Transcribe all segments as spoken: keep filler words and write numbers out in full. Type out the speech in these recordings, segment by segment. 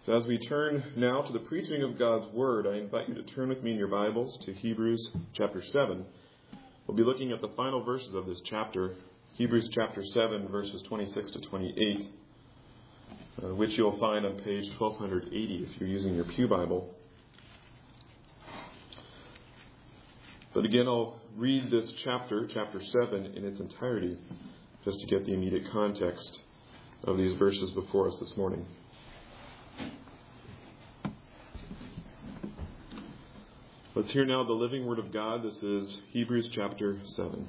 So as we turn now to the preaching of God's Word, I invite you to turn with me in your Bibles to Hebrews chapter seven. We'll be looking at the final verses of this chapter, Hebrews chapter seven, verses twenty-six to twenty-eight, uh, which you'll find on page twelve eighty if you're using your Pew Bible. But again, I'll read this chapter, chapter seven, in its entirety, just to get the immediate context of these verses before us this morning. Let's hear now the living Word of God. This is Hebrews chapter seven.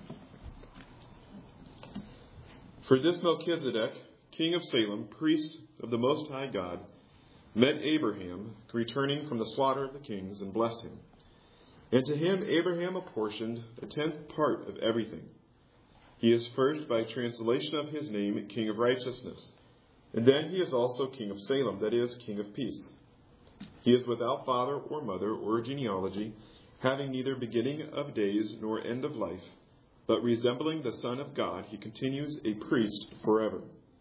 For this Melchizedek, king of Salem, priest of the Most High God, met Abraham, returning from the slaughter of the kings, and blessed him. And to him Abraham apportioned a tenth part of everything. He is first, by translation of his name, King of Righteousness. And then he is also King of Salem, that is, King of Peace. He is without father or mother or genealogy, having neither beginning of days nor end of life, but resembling the Son of God, he continues a priest forever.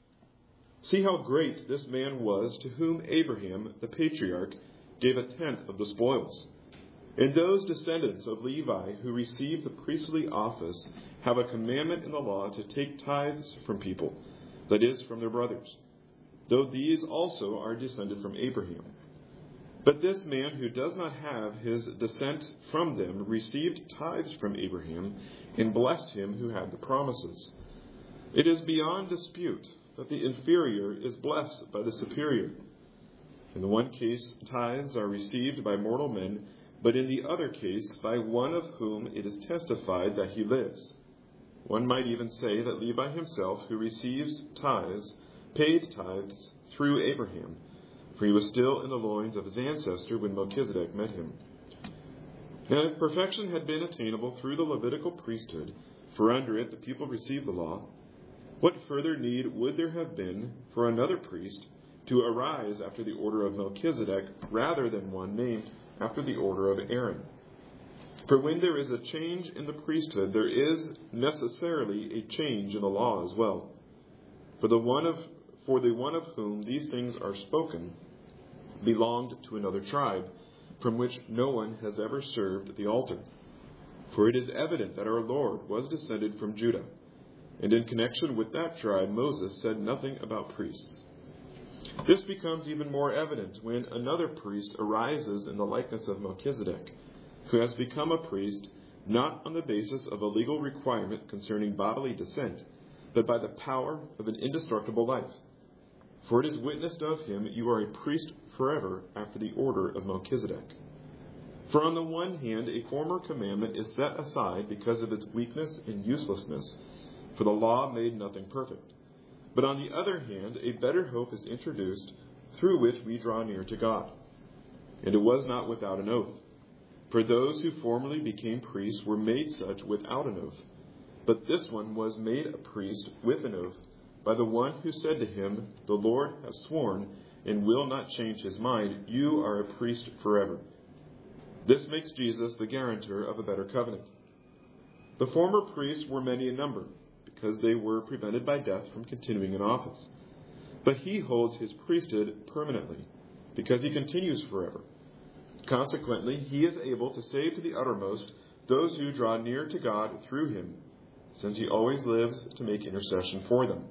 See how great this man was, to whom Abraham, the patriarch, gave a tenth of the spoils. And those descendants of Levi who receive the priestly office have a commandment in the law to take tithes from people, that is, from their brothers, though these also are descended from Abraham. But this man who does not have his descent from them received tithes from Abraham and blessed him who had the promises. It is beyond dispute that the inferior is blessed by the superior. In the one case, tithes are received by mortal men, but in the other case, by one of whom it is testified that he lives. One might even say that Levi himself, who receives tithes, paid tithes through Abraham, for he was still in the loins of his ancestor when Melchizedek met him. And if perfection had been attainable through the Levitical priesthood, for under it the people received the law, what further need would there have been for another priest to arise after the order of Melchizedek, rather than one named after the order of Aaron? For when there is a change in the priesthood, there is necessarily a change in the law as well. For the one of for the one of whom these things are spoken belonged to another tribe, from which no one has ever served at the altar. For it is evident that our Lord was descended from Judah, and in connection with that tribe Moses said nothing about priests. This becomes even more evident when another priest arises in the likeness of Melchizedek, who has become a priest not on the basis of a legal requirement concerning bodily descent, but by the power of an indestructible life. For it is witnessed of him, you are a priest forever after the order of Melchizedek. For on the one hand, a former commandment is set aside because of its weakness and uselessness, for the law made nothing perfect. But on the other hand, a better hope is introduced, through which we draw near to God. And it was not without an oath. For those who formerly became priests were made such without an oath. But this one was made a priest with an oath, by the one who said to him, the Lord has sworn and will not change his mind, you are a priest forever. This makes Jesus the guarantor of a better covenant. The former priests were many in number, because they were prevented by death from continuing in office. But he holds his priesthood permanently, because he continues forever. Consequently, he is able to save to the uttermost those who draw near to God through him, since he always lives to make intercession for them.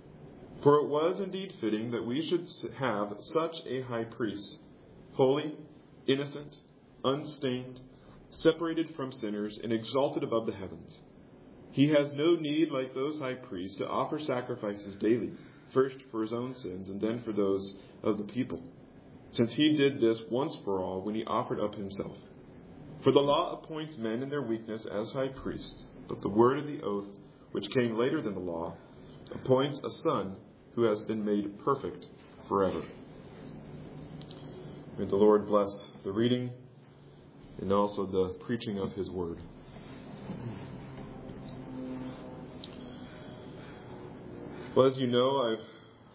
For it was indeed fitting that we should have such a high priest, holy, innocent, unstained, separated from sinners, and exalted above the heavens. He has no need, like those high priests, to offer sacrifices daily, first for his own sins and then for those of the people, since he did this once for all when he offered up himself. For the law appoints men in their weakness as high priests, but the word of the oath, which came later than the law, appoints a son who has been made perfect forever. May the Lord bless the reading and also the preaching of his word. Well, as you know, I've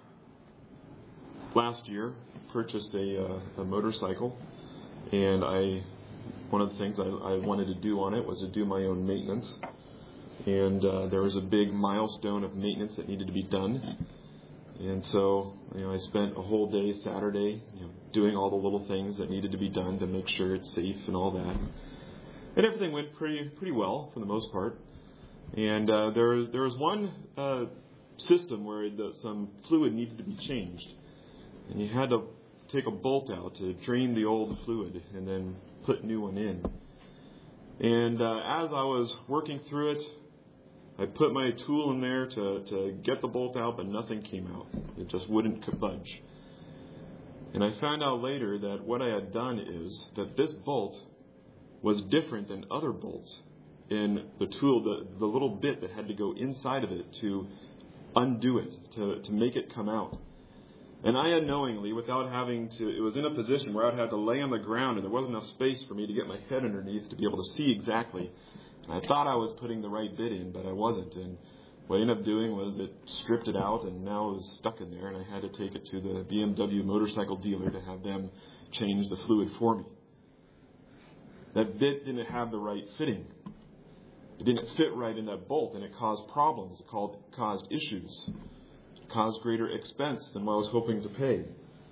last year purchased a, uh, a motorcycle, and I one of the things I, I wanted to do on it was to do my own maintenance. And uh, there was a big milestone of maintenance that needed to be done. And so, you know, I spent a whole day Saturday, you know, doing all the little things that needed to be done to make sure it's safe and all that. And everything went pretty pretty well for the most part. And uh, there was there was one uh, system where the, some fluid needed to be changed, and you had to take a bolt out to drain the old fluid and then put a new one in. And uh, as I was working through it, I put my tool in there to, to get the bolt out, but nothing came out. It just wouldn't budge. And I found out later that what I had done is that this bolt was different than other bolts in the tool, the, the little bit that had to go inside of it to undo it, to, to make it come out. And I unknowingly, without having to, it was in a position where I'd have to lay on the ground and there wasn't enough space for me to get my head underneath to be able to see exactly. And I thought I was putting the right bit in, but I wasn't. And what I ended up doing was it stripped it out, and now it was stuck in there, and I had to take it to the B M W motorcycle dealer to have them change the fluid for me. That bit didn't have the right fitting. It didn't fit right in that bolt, and it caused problems. It caused issues. It caused greater expense than what I was hoping to pay.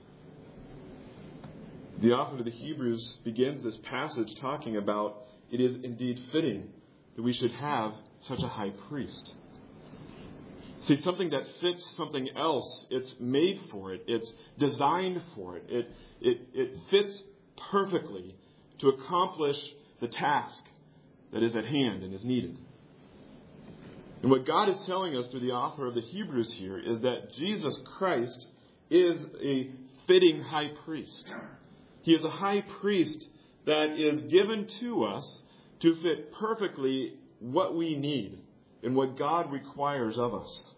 The author of the Hebrews begins this passage talking about it is indeed fitting that we should have such a high priest. See, something that fits something else, it's made for it. It's designed for it. It, it, it fits perfectly to accomplish the task that is at hand and is needed. And what God is telling us through the author of the Hebrews here is that Jesus Christ is a fitting high priest. He is a high priest that is given to us to fit perfectly what we need and what God requires of us.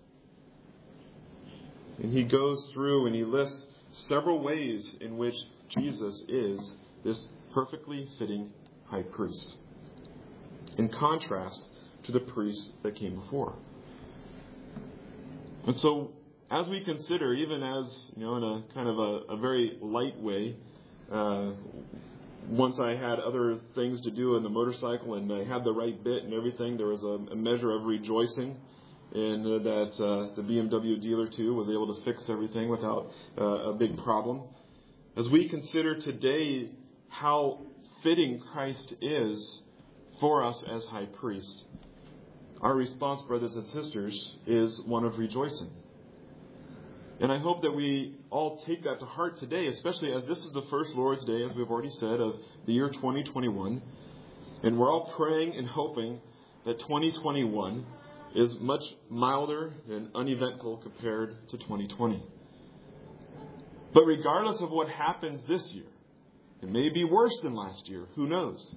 And he goes through and he lists several ways in which Jesus is this perfectly fitting high priest, in contrast to the priests that came before. And so, as we consider, even as, you know, in a kind of a, a very light way, uh, once I had other things to do on the motorcycle and I had the right bit and everything, there was a, a measure of rejoicing in uh, that uh, the B M W dealer too was able to fix everything without uh, a big problem. As we consider today how fitting Christ is for us as high priest, our response, brothers and sisters, is one of rejoicing. And I hope that we all take that to heart today, especially as this is the first Lord's Day, as we've already said, of the year twenty twenty-one. And we're all praying and hoping that twenty twenty-one is much milder and uneventful compared to twenty twenty. But regardless of what happens this year, it may be worse than last year, who knows?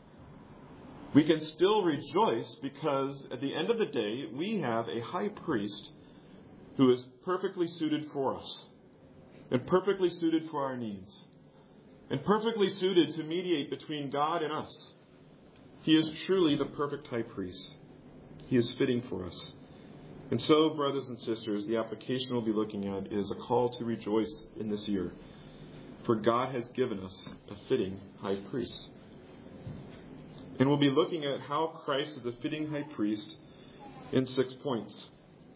We can still rejoice because at the end of the day, we have a high priest who is perfectly suited for us and perfectly suited for our needs and perfectly suited to mediate between God and us. He is truly the perfect high priest. He is fitting for us. And so, brothers and sisters, the application we'll be looking at is a call to rejoice in this year. For God has given us a fitting high priest. And we'll be looking at how Christ is a fitting high priest in six points.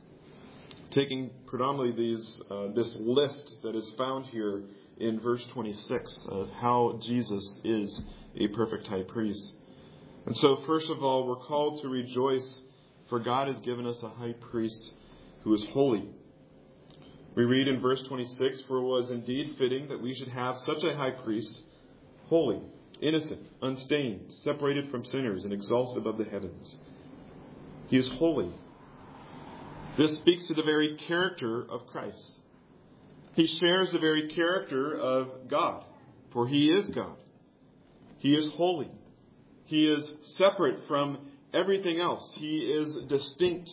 Taking predominantly these uh, this list that is found here in verse twenty-six of how Jesus is a perfect high priest. And so, first of all, we're called to rejoice, for God has given us a high priest who is holy. We read in verse twenty-six, for it was indeed fitting that we should have such a high priest, holy, innocent, unstained, separated from sinners, and exalted above the heavens. He is holy. This speaks to the very character of Christ. He shares the very character of God, for He is God. He is holy. He is separate from everything else. He is distinct.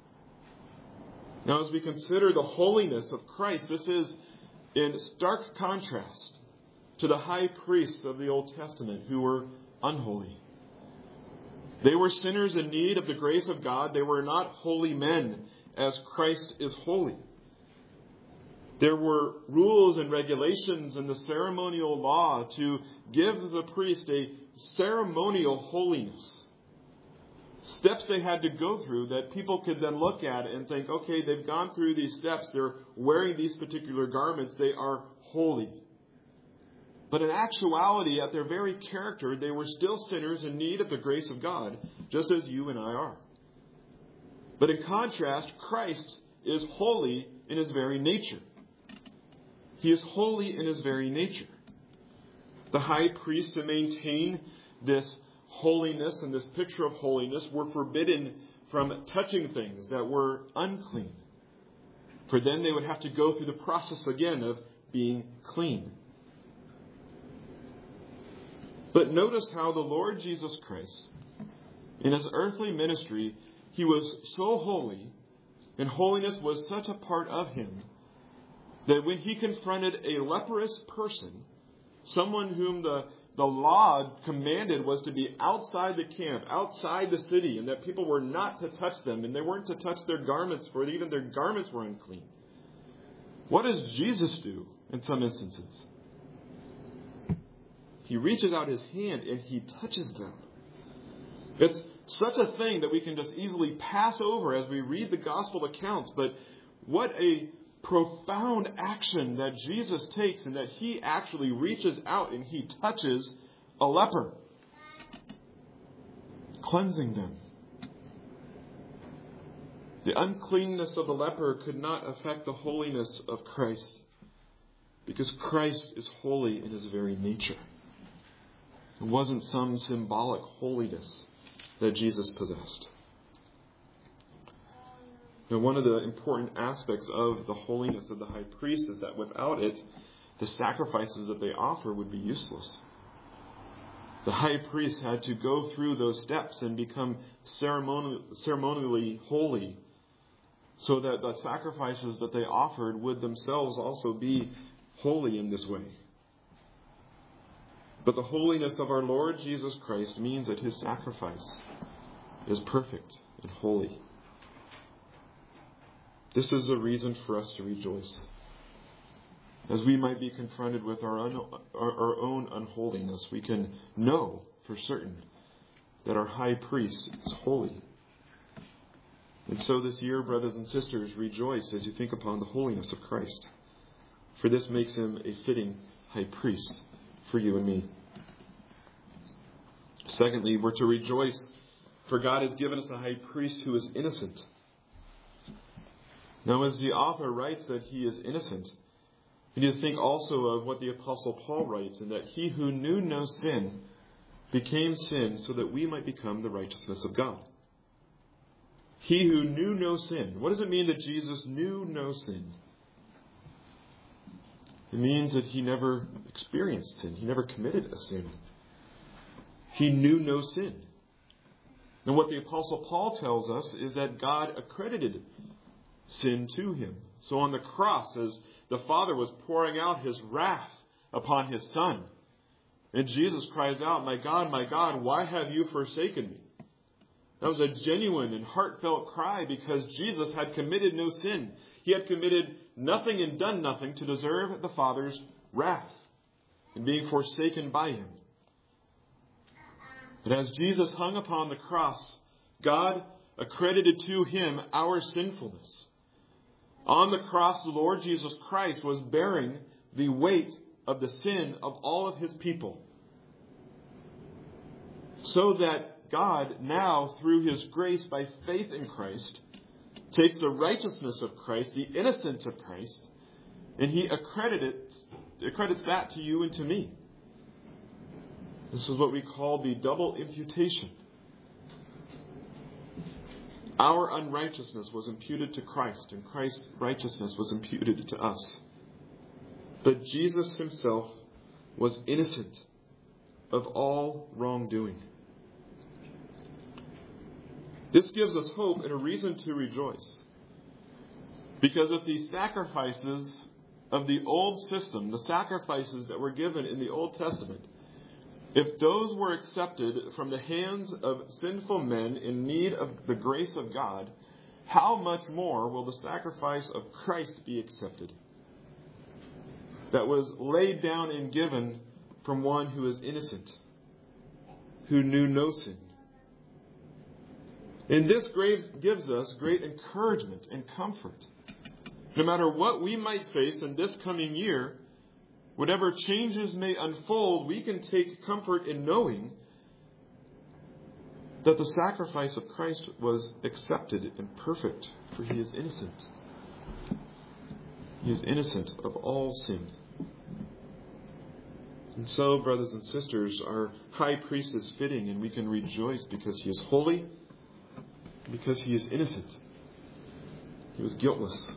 Now, as we consider the holiness of Christ, this is in stark contrast to the high priests of the Old Testament who were unholy. They were sinners in need of the grace of God. They were not holy men as Christ is holy. There were rules and regulations in the ceremonial law to give the priest a ceremonial holiness. Steps they had to go through that people could then look at and think, okay, they've gone through these steps. They're wearing these particular garments. They are holy. But in actuality, at their very character, they were still sinners in need of the grace of God, just as you and I are. But in contrast, Christ is holy in his very nature. He is holy in his very nature. The high priest, to maintain this holiness and this picture of holiness, were forbidden from touching things that were unclean. For then they would have to go through the process again of being clean. But notice how the Lord Jesus Christ, in his earthly ministry, he was so holy, and holiness was such a part of him, that when he confronted a leprous person, someone whom the, the law commanded was to be outside the camp, outside the city, and that people were not to touch them, and they weren't to touch their garments, for even their garments were unclean. What does Jesus do in some instances? He reaches out his hand and he touches them. It's such a thing that we can just easily pass over as we read the gospel accounts, but what a profound action that Jesus takes, and that he actually reaches out and he touches a leper, cleansing them. The uncleanness of the leper could not affect the holiness of Christ, because Christ is holy in his very nature. It wasn't some symbolic holiness that Jesus possessed. Now, one of the important aspects of the holiness of the high priest is that without it, the sacrifices that they offer would be useless. The high priest had to go through those steps and become ceremonially, ceremonially holy, so that the sacrifices that they offered would themselves also be holy in this way. But the holiness of our Lord Jesus Christ means that his sacrifice is perfect and holy. This is a reason for us to rejoice, as we might be confronted with our, un- our, our own unholiness. We can know for certain that our high priest is holy. And so this year, brothers and sisters, rejoice as you think upon the holiness of Christ, for this makes him a fitting high priest for you and me. Secondly, we're to rejoice, for God has given us a high priest who is innocent. Now, as the author writes that he is innocent, we need to think also of what the Apostle Paul writes, and that he who knew no sin became sin so that we might become the righteousness of God. He who knew no sin. What does it mean that Jesus knew no sin? It means that he never experienced sin. He never committed a sin. He knew no sin. And what the Apostle Paul tells us is that God accredited sin to him. So on the cross, as the Father was pouring out his wrath upon his Son, and Jesus cries out, "My God, my God, why have you forsaken me?" That was a genuine and heartfelt cry, because Jesus had committed no sin. He had committed nothing and done nothing to deserve the Father's wrath and being forsaken by him. But as Jesus hung upon the cross, God accredited to him our sinfulness. On the cross, the Lord Jesus Christ was bearing the weight of the sin of all of his people, so that God now, through his grace by faith in Christ, takes the righteousness of Christ, the innocence of Christ, and he accredits, accredits that to you and to me. This is what we call the double imputation. Our unrighteousness was imputed to Christ, and Christ's righteousness was imputed to us. But Jesus himself was innocent of all wrongdoing. This gives us hope and a reason to rejoice. Because if the sacrifices of the old system, the sacrifices that were given in the Old Testament, if those were accepted from the hands of sinful men in need of the grace of God, how much more will the sacrifice of Christ be accepted, that was laid down and given from one who is innocent, who knew no sin? And this gives us great encouragement and comfort. No matter what we might face in this coming year, whatever changes may unfold, we can take comfort in knowing that the sacrifice of Christ was accepted and perfect, for he is innocent. He is innocent of all sin. And so, brothers and sisters, our high priest is fitting, and we can rejoice because he is holy, because he is innocent. He was guiltless.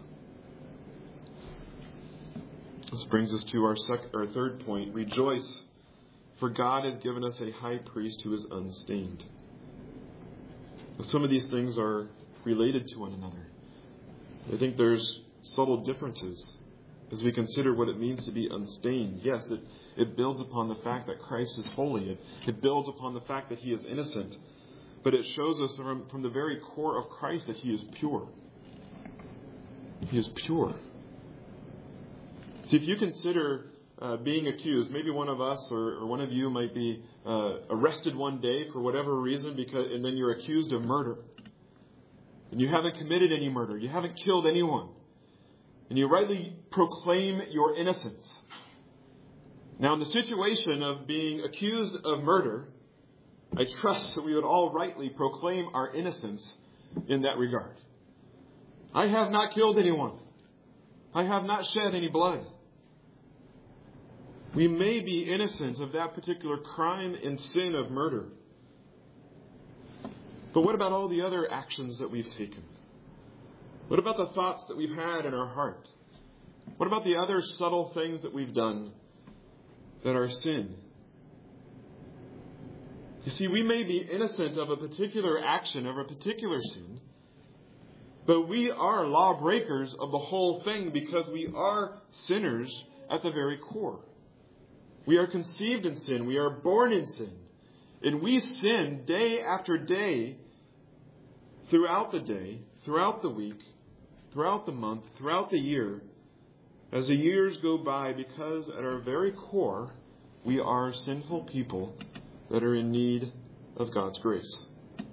This brings us to our, sec- our third point. Rejoice, for God has given us a high priest who is unstained. Some of these things are related to one another. I think there's subtle differences as we consider what it means to be unstained. Yes, it, it builds upon the fact that Christ is holy. It, it builds upon the fact that he is innocent. But it shows us from, from the very core of Christ that he is pure. He is pure. See, if you consider uh, being accused, maybe one of us or, or one of you might be uh, arrested one day for whatever reason, because and then you're accused of murder. And you haven't committed any murder. You haven't killed anyone. And you rightly proclaim your innocence. Now, in the situation of being accused of murder, I trust that we would all rightly proclaim our innocence in that regard. I have not killed anyone. I have not shed any blood. We may be innocent of that particular crime and sin of murder. But what about all the other actions that we've taken? What about the thoughts that we've had in our heart? What about the other subtle things that we've done that are sin? You see, we may be innocent of a particular action, of a particular sin, but we are lawbreakers of the whole thing because we are sinners at the very core. We are conceived in sin. We are born in sin. And we sin day after day, throughout the day, throughout the week, throughout the month, throughout the year, as the years go by, because at our very core, we are sinful people that are in need of God's grace.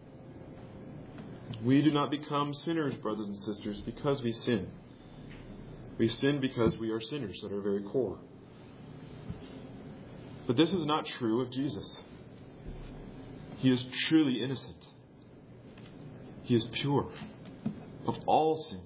We do not become sinners, brothers and sisters, because we sin. We sin because we are sinners at our very core. But this is not true of Jesus. He is truly innocent. He is pure of all sin.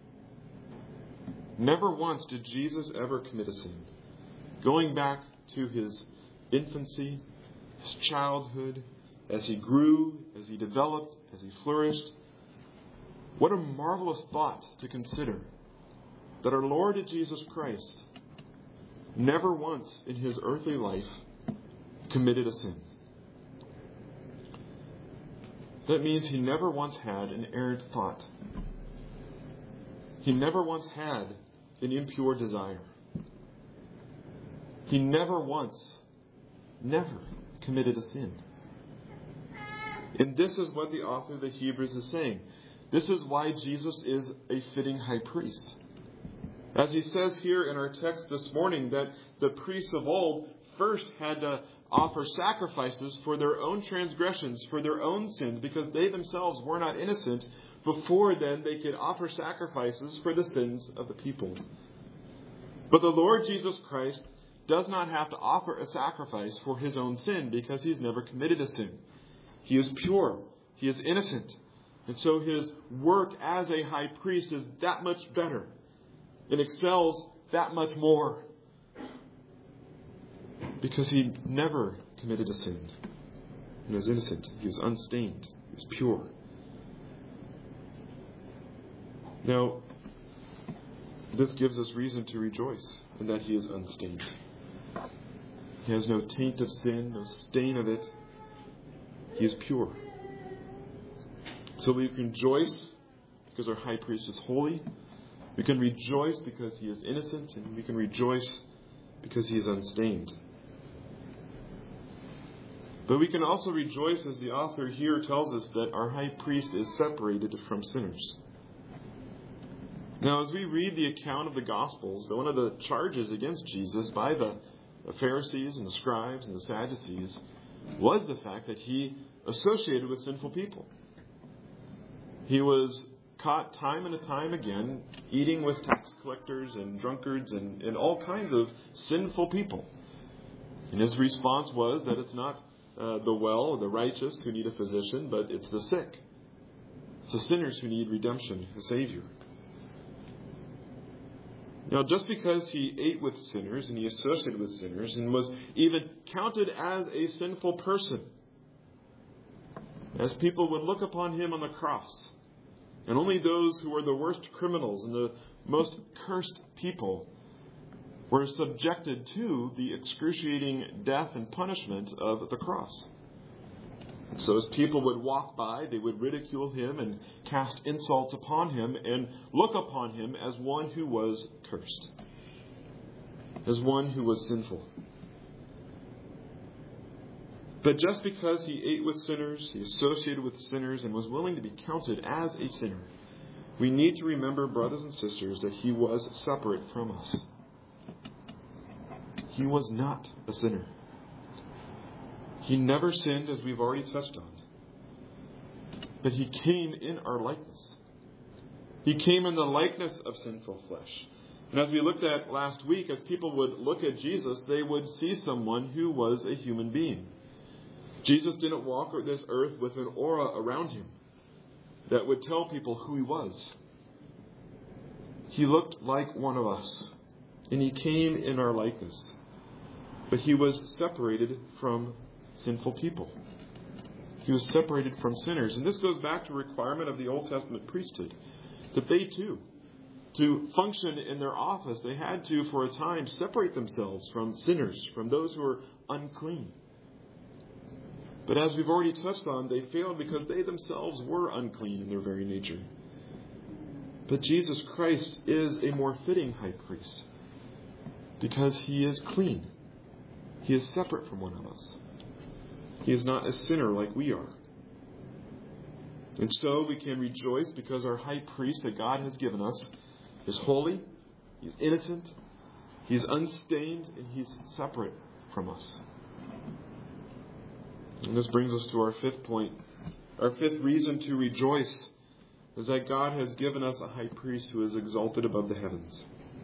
Never once did Jesus ever commit a sin. Going back to his infancy, his childhood, as he grew, as he developed, as he flourished. What a marvelous thought to consider that our Lord Jesus Christ never once in his earthly life committed a sin. That means he never once had an errant thought. He never once had an impure desire. He never once, never committed a sin. And this is what the author of the Hebrews is saying. This is why Jesus is a fitting high priest. As he says here in our text this morning, that the priests of old first had to offer sacrifices for their own transgressions, for their own sins, because they themselves were not innocent. Before then, they could offer sacrifices for the sins of the people. But the Lord Jesus Christ does not have to offer a sacrifice for his own sin, because he's never committed a sin. He is pure. He is innocent. And so his work as a high priest is that much better. It excels that much more. Because he never committed a sin. He was innocent. He was unstained. He was pure. Now, this gives us reason to rejoice in that he is unstained. He has no taint of sin, no stain of it. He is pure. So we can rejoice because our high priest is holy. We can rejoice because he is innocent. And we can rejoice because he is unstained. But we can also rejoice, as the author here tells us, that our high priest is separated from sinners. Now, as we read the account of the Gospels, one of the charges against Jesus by the Pharisees and the scribes and the Sadducees was the fact that he associated with sinful people. He was caught time and time again eating with tax collectors and drunkards and, and all kinds of sinful people. And his response was that it's not uh, the well or the righteous who need a physician, but it's the sick. It's the sinners who need redemption, a Savior. Now, just because he ate with sinners and he associated with sinners and was even counted as a sinful person, as people would look upon him on the cross, and only those who were the worst criminals and the most cursed people were subjected to the excruciating death and punishment of the cross. And so as people would walk by, they would ridicule him and cast insults upon him and look upon him as one who was cursed, as one who was sinful. But just because he ate with sinners, he associated with sinners, and was willing to be counted as a sinner, we need to remember, brothers and sisters, that he was separate from us. He was not a sinner. He never sinned, as we've already touched on. But he came in our likeness. He came in the likeness of sinful flesh. And as we looked at last week, as people would look at Jesus, they would see someone who was a human being. Jesus didn't walk this earth with an aura around him that would tell people who he was. He looked like one of us, and he came in our likeness. But he was separated from sinful people. He was separated from sinners. And this goes back to a requirement of the Old Testament priesthood, that they too, to function in their office, they had to, for a time, separate themselves from sinners, from those who were unclean. But as we've already touched on, they failed because they themselves were unclean in their very nature. But Jesus Christ is a more fitting high priest because he is clean. He is separate from one of us. He is not a sinner like we are. And so we can rejoice because our high priest that God has given us is holy, he's innocent, he's unstained, and he's separate from us. And this brings us to our fifth point. Our fifth reason to rejoice is that God has given us a high priest who is exalted above the heavens.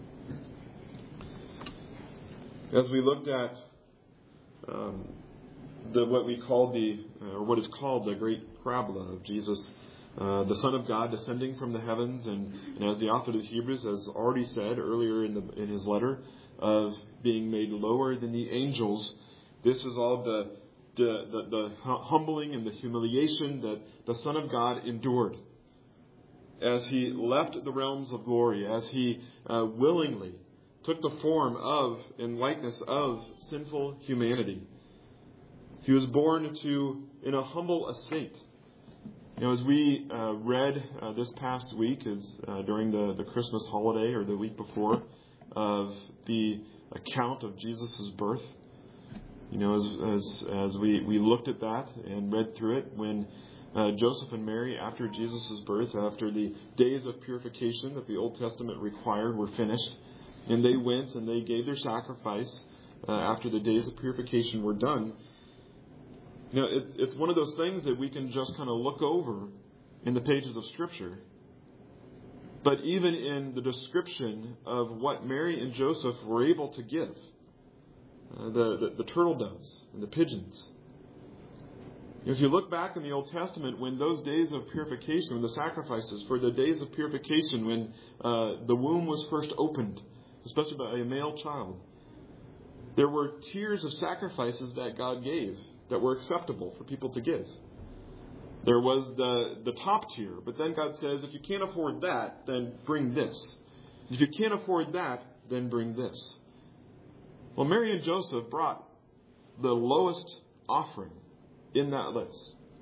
As we looked at um, the what we call the, uh, or what is called the great parabola of Jesus, uh, the Son of God descending from the heavens, and, and as the author of the Hebrews has already said earlier in the in his letter, of being made lower than the angels. This is all the The, the, the humbling and the humiliation that the Son of God endured as he left the realms of glory, as he uh, willingly took the form of and likeness of sinful humanity. He was born to in a humble estate. You know, as we uh, read uh, this past week, as uh, during the, the Christmas holiday or the week before, of the account of Jesus' birth. You know, as as, as we, we looked at that and read through it, when uh, Joseph and Mary, after Jesus' birth, after the days of purification that the Old Testament required were finished, and they went and they gave their sacrifice uh, after the days of purification were done. You know, it, it's one of those things that we can just kind of look over in the pages of Scripture. But even in the description of what Mary and Joseph were able to give, Uh, the, the, the turtle doves and the pigeons. If you look back in the Old Testament, when those days of purification, when the sacrifices for the days of purification, when uh, the womb was first opened, especially by a male child, there were tiers of sacrifices that God gave that were acceptable for people to give. There was the, the top tier, but then God says, if you can't afford that, then bring this. If you can't afford that, then bring this. Well, Mary and Joseph brought the lowest offering in that list.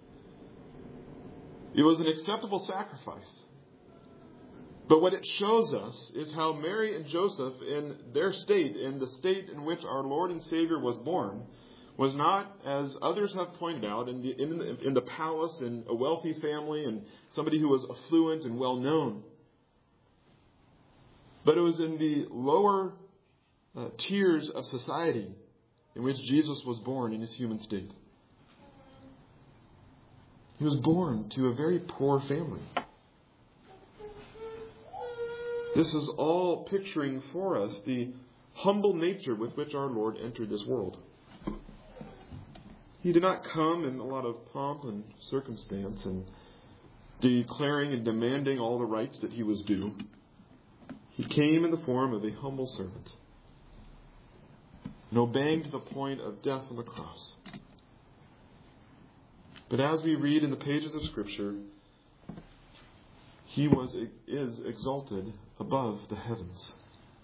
It was an acceptable sacrifice. But what it shows us is how Mary and Joseph, in their state, in the state in which our Lord and Savior was born, was not, as others have pointed out, in the, in the, in the palace, in a wealthy family, and somebody who was affluent and well-known. But it was in the lower Uh, tiers of society in which Jesus was born in his human state. He was born to a very poor family. This is all picturing for us the humble nature with which our Lord entered this world. He did not come in a lot of pomp and circumstance and declaring and demanding all the rights that he was due. He came in the form of a humble servant and obeying to the point of death on the cross. But as we read in the pages of Scripture, he was is exalted above the heavens.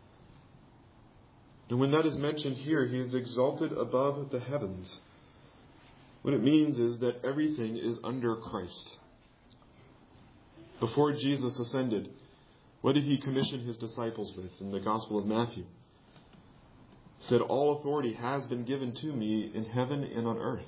And when that is mentioned here, he is exalted above the heavens. What it means is that everything is under Christ. Before Jesus ascended, what did he commission his disciples with in the Gospel of Matthew? He said, all authority has been given to me in heaven and on earth.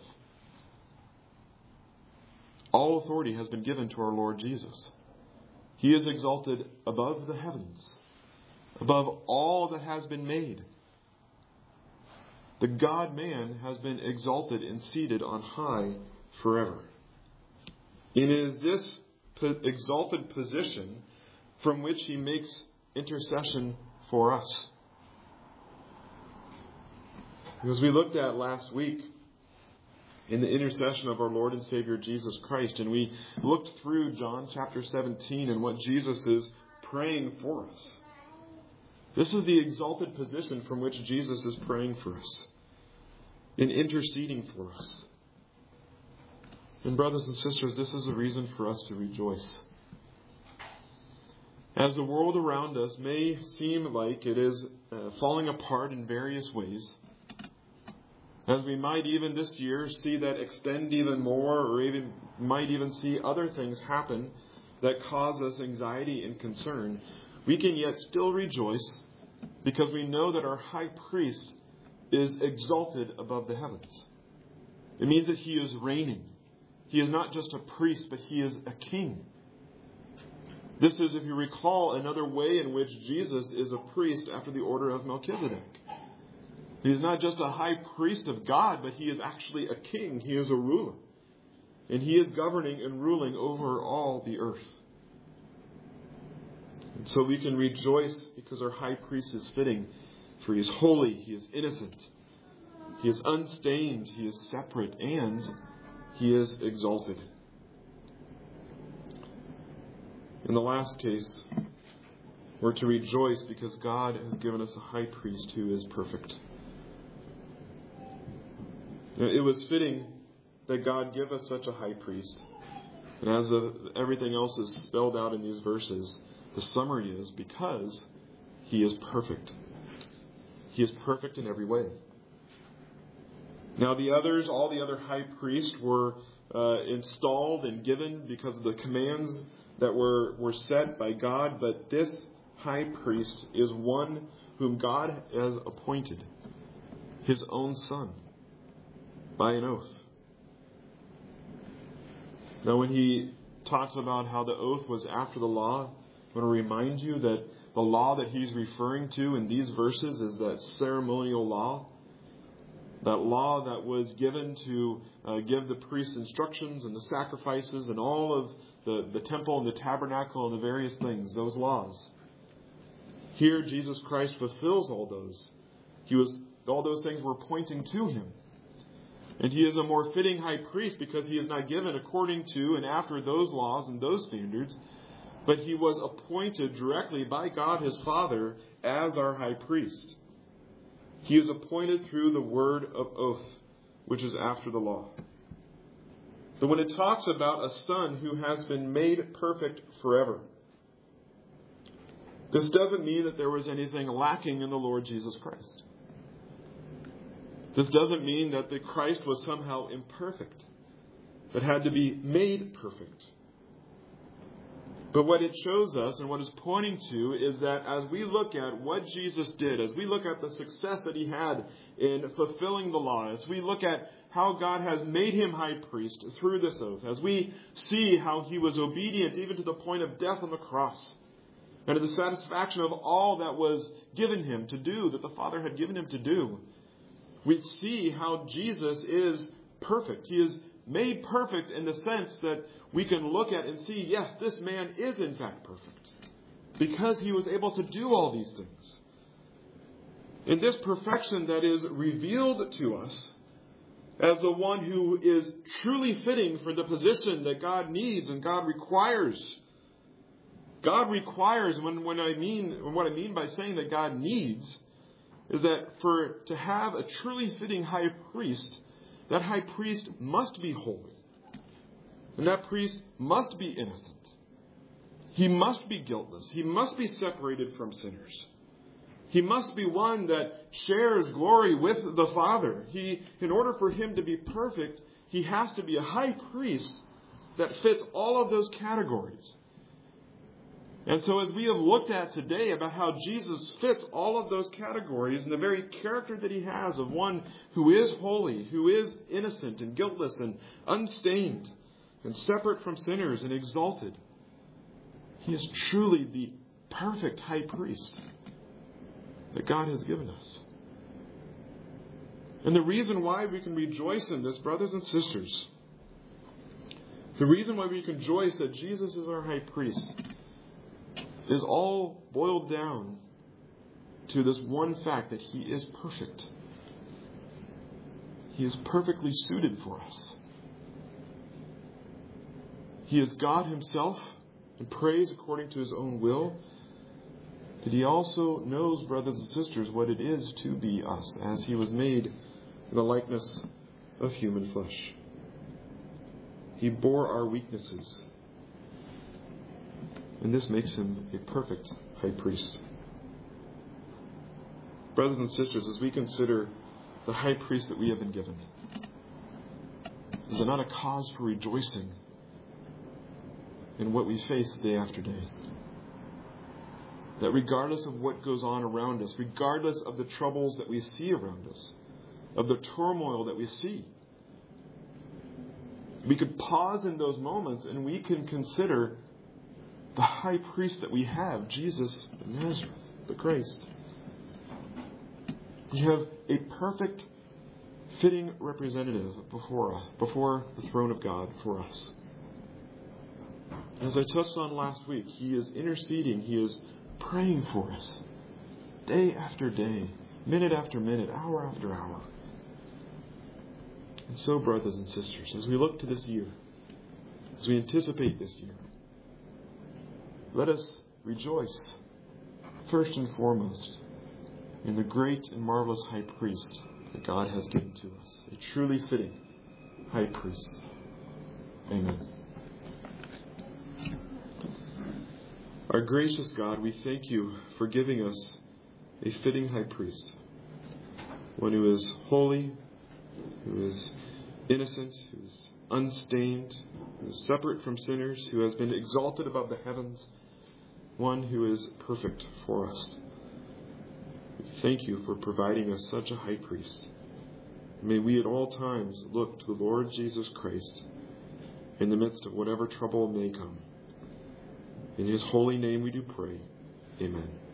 All authority has been given to our Lord Jesus. He is exalted above the heavens, above all that has been made. The God-man has been exalted and seated on high forever. And it is this exalted position from which he makes intercession for us. As we looked at last week in the intercession of our Lord and Savior Jesus Christ, and we looked through John chapter seventeen and what Jesus is praying for us. This is the exalted position from which Jesus is praying for us and interceding for us. And brothers and sisters, this is a reason for us to rejoice. As the world around us may seem like it is uh, falling apart in various ways, as we might even this year see that extend even more, or even might even see other things happen that cause us anxiety and concern, we can yet still rejoice because we know that our high priest is exalted above the heavens. It means that he is reigning. He is not just a priest, but he is a king. This is, if you recall, another way in which Jesus is a priest after the order of Melchizedek. He is not just a high priest of God, but he is actually a king. He is a ruler. And he is governing and ruling over all the earth. And so we can rejoice because our high priest is fitting, for he is holy, he is innocent, he is unstained, he is separate, and he is exalted. In the last case, we're to rejoice because God has given us a high priest who is perfect. It was fitting that God give us such a high priest. And as the, everything else is spelled out in these verses, the summary is because he is perfect. He is perfect in every way. Now the others, all the other high priests were uh, installed and given because of the commands that were, were set by God. But this high priest is one whom God has appointed, his own son, by an oath. Now when he talks about how the oath was after the law, I want to remind you that the law that he's referring to in these verses is that ceremonial law. That law that was given to uh, give the priests instructions and the sacrifices and all of the, the temple and the tabernacle and the various things, those laws. Here Jesus Christ fulfills all those. He was all those things were pointing to him. And he is a more fitting high priest because he is not given according to and after those laws and those standards, but he was appointed directly by God his Father as our high priest. He is appointed through the word of oath, which is after the law. But when it talks about a son who has been made perfect forever, this doesn't mean that there was anything lacking in the Lord Jesus Christ. This doesn't mean that the Christ was somehow imperfect, but had to be made perfect. But what it shows us and what it's pointing to is that as we look at what Jesus did, as we look at the success that he had in fulfilling the law, as we look at how God has made him high priest through this oath, as we see how he was obedient even to the point of death on the cross, and to the satisfaction of all that was given him to do, that the Father had given him to do, we see how Jesus is perfect. He is made perfect in the sense that we can look at and see, yes, this man is in fact perfect. because he was able to do all these things. In this perfection that is revealed to us as the one who is truly fitting for the position that God needs and God requires. God requires, when, when I mean what I mean by saying that God needs, is that for to have a truly fitting high priest, that high priest must be holy. And that priest must be innocent. He must be guiltless. He must be separated from sinners. He must be one that shares glory with the Father. He, in order for him to be perfect, he has to be a high priest that fits all of those categories. And so as we have looked at today about how Jesus fits all of those categories and the very character that he has of one who is holy, who is innocent and guiltless and unstained and separate from sinners and exalted, he is truly the perfect high priest that God has given us. And the reason why we can rejoice in this, brothers and sisters, the reason why we can rejoice that Jesus is our high priest is all boiled down to this one fact that he is perfect. He is perfectly suited for us. He is God himself and prays according to his own will. But he also knows, brothers and sisters, what it is to be us, as he was made in the likeness of human flesh. He bore our weaknesses. And this makes him a perfect high priest. Brothers and sisters, as we consider the high priest that we have been given, is it not a cause for rejoicing in what we face day after day? That regardless of what goes on around us, regardless of the troubles that we see around us, of the turmoil that we see, we could pause in those moments and we can consider the high priest that we have, Jesus of Nazareth, the Christ. We have a perfect, fitting representative before us, before the throne of God for us. As I touched on last week, he is interceding, he is praying for us day after day, minute after minute, hour after hour. And so, brothers and sisters, as we look to this year, as we anticipate this year, let us rejoice first and foremost in the great and marvelous high priest that God has given to us, a truly fitting high priest. Amen. Our gracious God, we thank you for giving us a fitting high priest, one who is holy, who is innocent, who is unstained, who is separate from sinners, who has been exalted above the heavens, one who is perfect for us. We thank you for providing us such a high priest. May we at all times look to the Lord Jesus Christ in the midst of whatever trouble may come. In his holy name we do pray. Amen.